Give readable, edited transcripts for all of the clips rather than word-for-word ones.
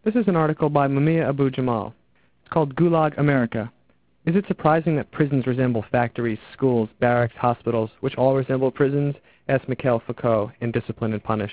This is an article by Mumia Abu Jamal. It's called Gulag America. Is it surprising that prisons resemble factories, schools, barracks, hospitals, which all resemble prisons? Asked Mikhail Foucault in Discipline and Punish.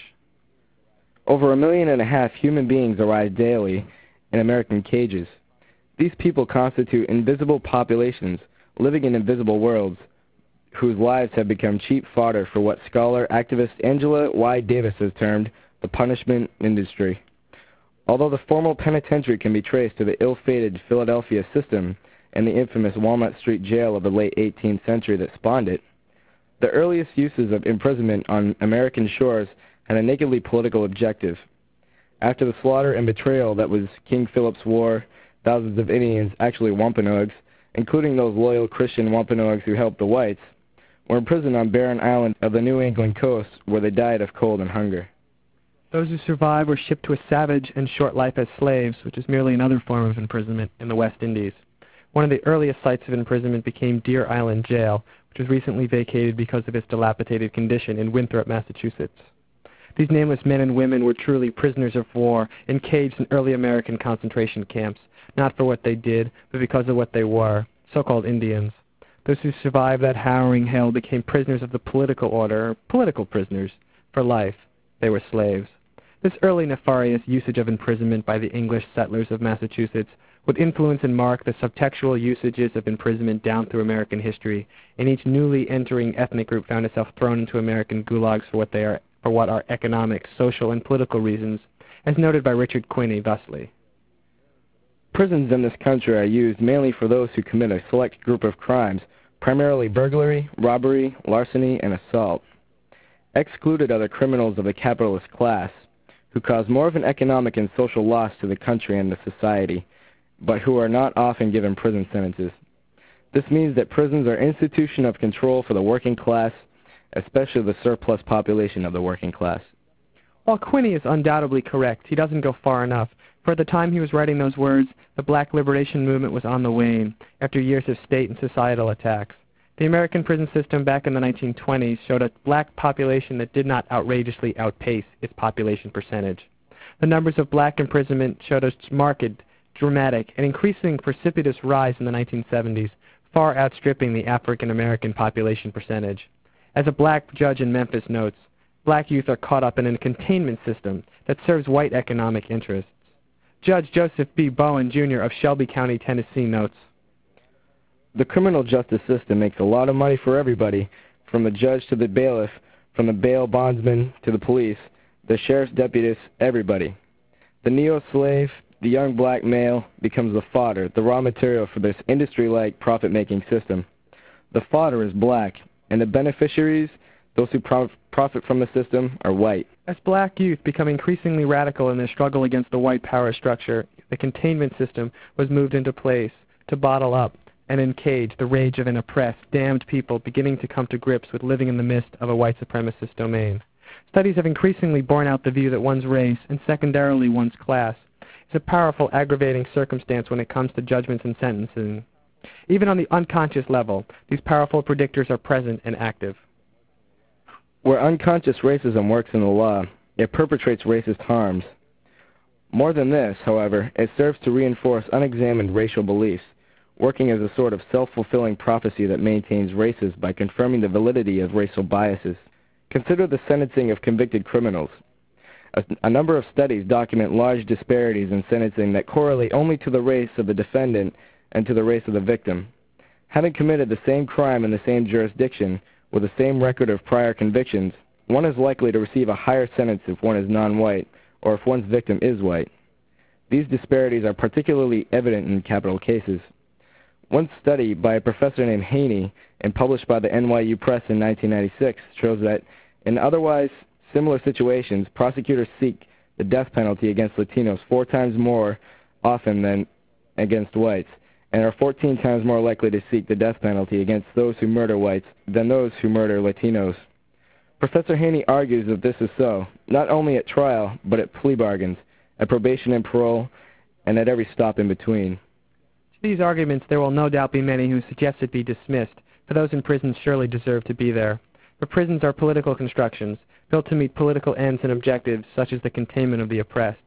Over 1.5 million human beings arrive daily in American cages. These people constitute invisible populations living in invisible worlds whose lives have become cheap fodder for what scholar activist Angela Y. Davis has termed the punishment industry. Although the formal penitentiary can be traced to the ill-fated Philadelphia system and the infamous Walnut Street jail of the late 18th century that spawned it, the earliest uses of imprisonment on American shores had a nakedly political objective. After the slaughter and betrayal that was King Philip's War, thousands of Indians, actually Wampanoags, including those loyal Christian Wampanoags who helped the whites, were imprisoned on barren islands of the New England coast where they died of cold and hunger. Those who survived were shipped to a savage and short life as slaves, which is merely another form of imprisonment in the West Indies. One of the earliest sites of imprisonment became Deer Island Jail, which was recently vacated because of its dilapidated condition in Winthrop, Massachusetts. These nameless men and women were truly prisoners of war, encaged in early American concentration camps, not for what they did, but because of what they were, so-called Indians. Those who survived that harrowing hell became prisoners of the political order, or political prisoners, for life. They were slaves. This early nefarious usage of imprisonment by the English settlers of Massachusetts would influence and mark the subtextual usages of imprisonment down through American history, and each newly entering ethnic group found itself thrown into American gulags for what are economic, social, and political reasons, as noted by Richard Quinney thusly. Prisons in this country are used mainly for those who commit a select group of crimes, primarily burglary, robbery, larceny, and assault. Excluded are the criminals of the capitalist class, who cause more of an economic and social loss to the country and the society, but who are not often given prison sentences. This means that prisons are an institution of control for the working class, especially the surplus population of the working class. While Quinney is undoubtedly correct, he doesn't go far enough, for at the time he was writing those words, the black liberation movement was on the wane, after years of state and societal attacks. The American prison system back in the 1920s showed a black population that did not outrageously outpace its population percentage. The numbers of black imprisonment showed a marked, dramatic, and increasing precipitous rise in the 1970s, far outstripping the African American population percentage. As a black judge in Memphis notes, black youth are caught up in a containment system that serves white economic interests. Judge Joseph B. Bowen, Jr. of Shelby County, Tennessee notes, "The criminal justice system makes a lot of money for everybody, from the judge to the bailiff, from the bail bondsman to the police, the sheriff's deputies, everybody. The neo-slave, the young black male, becomes the fodder, the raw material for this industry-like profit-making system. The fodder is black, and the beneficiaries, those who profit from the system, are white." As black youth become increasingly radical in their struggle against the white power structure, the containment system was moved into place to bottle up and encage the rage of an oppressed, damned people beginning to come to grips with living in the midst of a white supremacist domain. Studies have increasingly borne out the view that one's race, and secondarily one's class, is a powerful aggravating circumstance when it comes to judgments and sentencing. Even on the unconscious level, these powerful predictors are present and active. Where unconscious racism works in the law, it perpetrates racist harms. More than this, however, it serves to reinforce unexamined racial beliefs, working as a sort of self-fulfilling prophecy that maintains races by confirming the validity of racial biases. Consider the sentencing of convicted criminals. A number of studies document large disparities in sentencing that correlate only to the race of the defendant and to the race of the victim. Having committed the same crime in the same jurisdiction, with the same record of prior convictions, one is likely to receive a higher sentence if one is non-white, or if one's victim is white. These disparities are particularly evident in capital cases. One study by a professor named Haney and published by the NYU Press in 1996 shows that in otherwise similar situations, prosecutors seek the death penalty against Latinos 4 times more often than against whites, and are 14 times more likely to seek the death penalty against those who murder whites than those who murder Latinos. Professor Haney argues that this is so, not only at trial, but at plea bargains, at probation and parole, and at every stop in between. To these arguments there will no doubt be many who suggest it be dismissed, for those in prison surely deserve to be there. For prisons are political constructions, built to meet political ends and objectives such as the containment of the oppressed.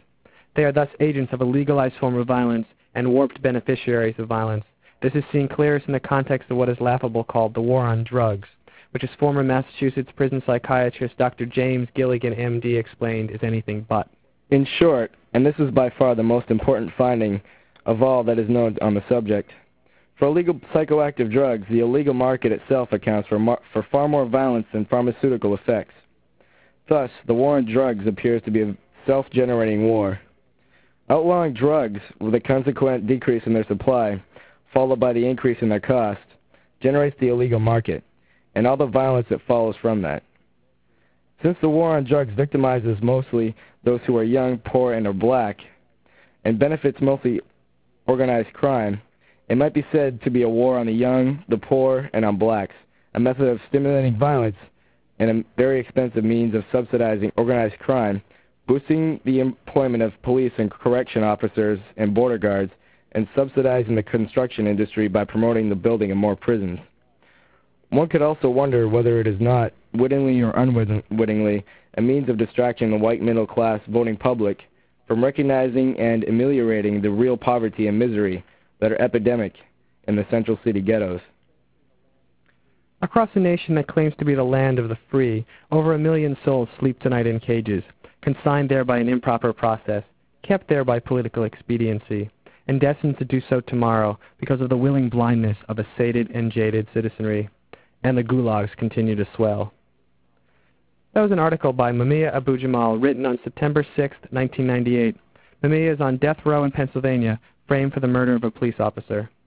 They are thus agents of a legalized form of violence and warped beneficiaries of violence. This is seen clearest in the context of what is laughable called the war on drugs, which as former Massachusetts prison psychiatrist Dr. James Gilligan, M.D., explained is anything but. In short, and this is by far the most important finding of all that is known on the subject, for illegal psychoactive drugs, the illegal market itself accounts for far more violence than pharmaceutical effects. Thus, the war on drugs appears to be a self-generating war. Outlawing drugs, with a consequent decrease in their supply, followed by the increase in their cost, generates the illegal market, and all the violence that follows from that. Since the war on drugs victimizes mostly those who are young, poor, and are black, and benefits mostly organized crime, it might be said to be a war on the young, the poor, and on blacks, a method of stimulating violence and a very expensive means of subsidizing organized crime, boosting the employment of police and correction officers and border guards, and subsidizing the construction industry by promoting the building of more prisons. One could also wonder whether it is not, wittingly or unwittingly, a means of distracting the white middle-class voting public from recognizing and ameliorating the real poverty and misery that are epidemic in the central city ghettos. Across a nation that claims to be the land of the free, over 1 million souls sleep tonight in cages, consigned there by an improper process, kept there by political expediency, and destined to do so tomorrow because of the willing blindness of a sated and jaded citizenry. And the gulags continue to swell. That was an article by Mumia Abu-Jamal written on September 6, 1998. Mumia is on death row in Pennsylvania, framed for the murder of a police officer.